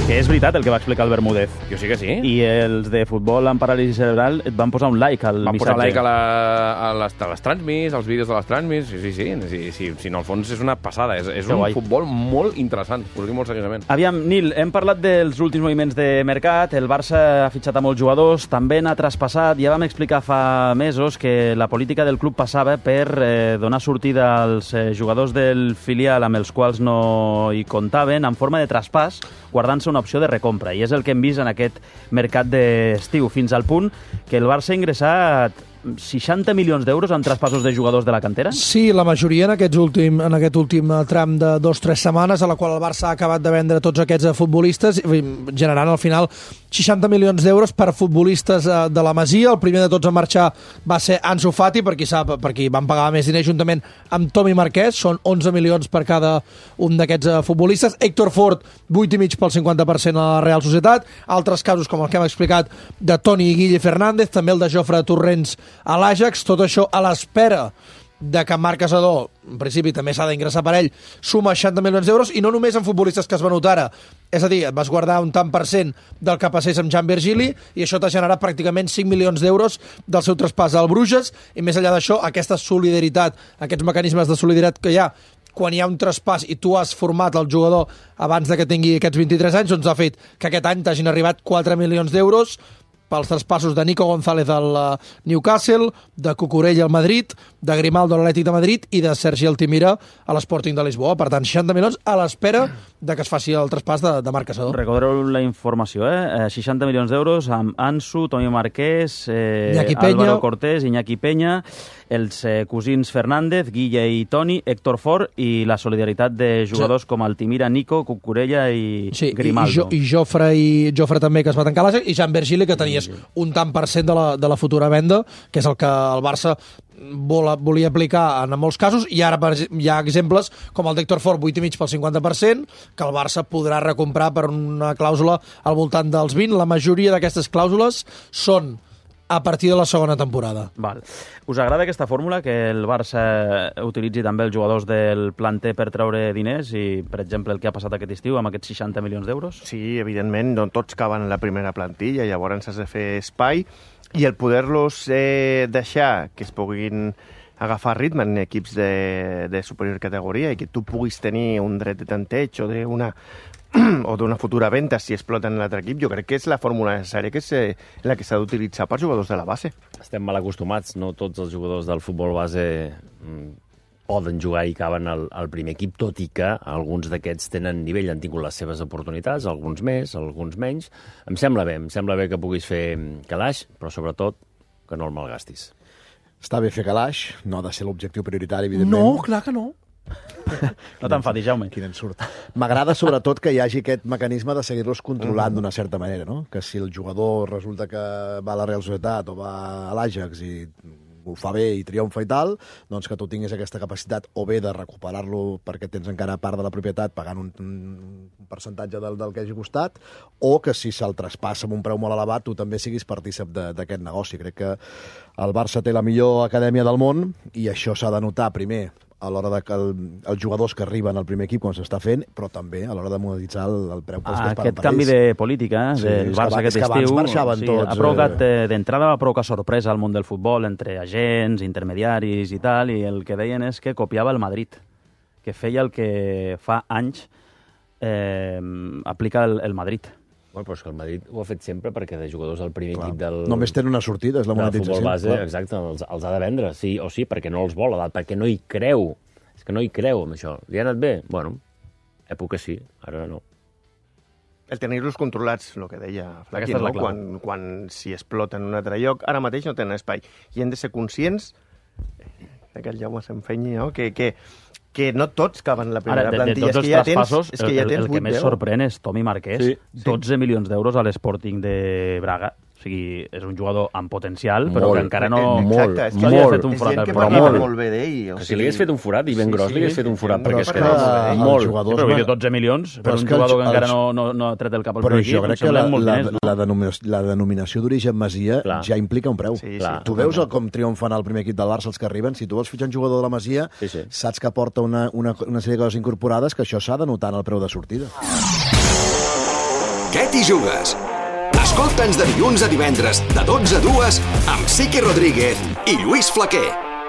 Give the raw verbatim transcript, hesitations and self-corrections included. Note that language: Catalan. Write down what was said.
Que és veritat el que va explicar el Bermúdez. Jo sí que sí. I els de futbol amb paràlisi cerebral et van posar un like al van missatge. Van posar like a, la, a, les, a les transmis, als vídeos de les transmis. Sí, sí, sí. sí, sí, sí en el fons és una passada. És, és un guai. futbol molt interessant. Us dic molt seriosament. Aviam, Nil, hem parlat dels últims moviments de mercat. El Barça ha fitxat a molts jugadors. També n'ha traspassat. Ja vam explicar fa mesos que la política del club passava per eh, donar sortida als eh, jugadors del filial amb els quals no hi comptaven en forma de traspàs, guardant-se una opció de recompra. I és el que hem vist en aquest mercat d'estiu, fins al punt que el Barça ha ingressat seixanta milions d'euros en traspassos de jugadors de la cantera? Sí, la majoria en, aquests últim, en aquest últim tram de dos o tres setmanes, a la qual el Barça ha acabat de vendre tots aquests futbolistes, generant al final seixanta milions d'euros per futbolistes de la Masia. El primer de tots a marxar va ser Ansu Fati, per qui sap, per qui van pagar més diners juntament amb Tomi Marquès, són onze milions per cada un d'aquests futbolistes. Héctor Ford, vuit i mig pel cinquanta per cent a la Real Societat. Altres casos, com el que hem explicat, de Toni i Guille Fernández, també el de Jofre Torrents a l'Ajax, tot això a l'espera de que Marc Casador, en principi també s'ha d'ingressar per ell, suma seixanta milions d'euros, i no només en futbolistes que es van notar ara. És a dir, et vas guardar un tant per cent del que passés amb Jan Virgili, i això t'ha generat pràcticament cinc milions d'euros del seu traspàs al Bruges, i més enllà d'això, aquesta solidaritat, aquests mecanismes de solidaritat que hi ha quan hi ha un traspàs i tu has format el jugador abans de que tingui aquests vint-i-tres anys, doncs ha fet que aquest any t'hagin arribat quatre milions d'euros pels traspassos de Nico González al Newcastle, de Cucurella al Madrid, de Grimaldo a l'Atlètic de Madrid i de Sergi Altimira a l'Sporting de Lisboa. Per tant, seixanta milions a l'espera de que es faci el traspàs de, de Marc Casador. Recordeu la informació, eh? seixanta milions d'euros amb Ansu, Tomi Marquès, eh, Álvaro Cortés, Iñaki Peña, els eh, cosins Fernández, Guille i Toni, Héctor Ford, i la solidaritat de jugadors sí. com Altimira, Nico, Cucurella i sí, Grimaldo. I, i, i, Jofre, i Jofre també, que es va tancar l'Ajax, i Jan Virgili, que tenies un tant per cent de la, de la futura venda, que és el que el Barça vol, volia aplicar en molts casos, i ara hi ha exemples com el d'Héctor Ford, vuit i mig pel cinquanta per cent, que el Barça podrà recomprar per una clàusula al voltant dels vint. La majoria d'aquestes clàusules són a partir de la segona temporada. Val. Us agrada aquesta fórmula, que el Barça utilitzi també els jugadors del planter per treure diners i, per exemple, el que ha passat aquest estiu amb aquests seixanta milions d'euros? Sí, evidentment, no tots caben en la primera plantilla, llavors has de fer espai i el poder-los eh, deixar que es puguin agafar ritme en equips de, de superior categoria i que tu puguis tenir un dret de tanteig o d'una o d'una futura venda si exploten en l'altre equip, jo crec que és la fórmula necessària, que és eh, la que s'ha d'utilitzar per jugadors de la base. Estem mal acostumats, no tots els jugadors del futbol base mm, poden jugar i caben al, al primer equip, tot i que alguns d'aquests tenen nivell, han tingut les seves oportunitats, alguns més, alguns menys. Em sembla bé, em sembla bé que puguis fer calaix, però sobretot que no el malgastis. Està bé fer calaix, no ha de ser l'objectiu prioritari, evidentment. No, clar que no. No t'enfadis, Jaume. Quin ensurt. M'agrada sobretot que hi hagi aquest mecanisme de seguir-los controlant mm. d'una certa manera, no? Que si el jugador resulta que va a la Real Societat o va a l'Ajax i ho fa bé i triomfa i tal, doncs que tu tinguis aquesta capacitat o bé de recuperar-lo perquè tens encara part de la propietat pagant un, un percentatge del, del que hagi costat, o que si se'l traspassa amb un preu molt elevat tu també siguis partícip d'aquest negoci. Crec que el Barça té la millor acadèmia del món i això s'ha de notar primer a l'hora de que el, els jugadors que arriben al primer equip, com s'està fent, però també a l'hora de monetitzar el, el preu que es ah, Aquest canvi de política eh, del sí, Barça aquest estiu marxaven sí, tots, ha provocat, eh, d'entrada va provocar sorpresa al món del futbol entre agents, intermediaris i tal, i el que deien és que copiava el Madrid, que feia el que fa anys eh, aplica el, el Madrid. Bueno, però és que el Madrid ho ha fet sempre perquè de jugadors al primer Clar. equip del... Només tenen una sortida, és la monetització. Del futbol base, Clar. Exacte, els, els ha de vendre, sí o sí, perquè no els vol, perquè no hi creu. És que no hi creu amb això. Li ha anat bé? Bueno, època sí, ara no. El tenir-los controlats, el que deia Flaqui, no? quan, quan si exploten en un altre lloc, ara mateix no tenen espai. I hem de ser conscients, que el Jaume s'emfenyi, no? que... que que no tots caben en la primera Ara, de, plantilla. De tots és els que ja traspassos, tens, és que ja el, el, el que més sorprèn és Tomi Marquès, sí, sí. dotze milions d'euros a l'Sporting de Braga. O sigui, és un jugador amb potencial, però molt, que encara no... Exacte, és que li ha fet un forat al peu. Però molt, molt bé d'ell. O sigui, si li hagués fet un forat, i ben sí, gros, sí, li hagués fet un forat, perquè és que... que molt. Jugadors, sí, però dotze milions per un jugador que, que encara no, no, no ha tret el cap al primer equip. Però jo crec que la, la, diners, no? la, denominació, la denominació d'origen Masia clar. Ja implica un preu. Sí, sí, tu veus el, com triomfen al primer equip del Barça els que arriben. Si tu vols fitxar un jugador de la Masia, sí, sí. saps que porta una, una, una sèrie de coses incorporades que això s'ha de notar en el preu de sortida. Què t'hi jugues? Escolta'ns de dilluns a divendres, de dotze a dues, amb Sique Rodríguez i Lluís Flaquer.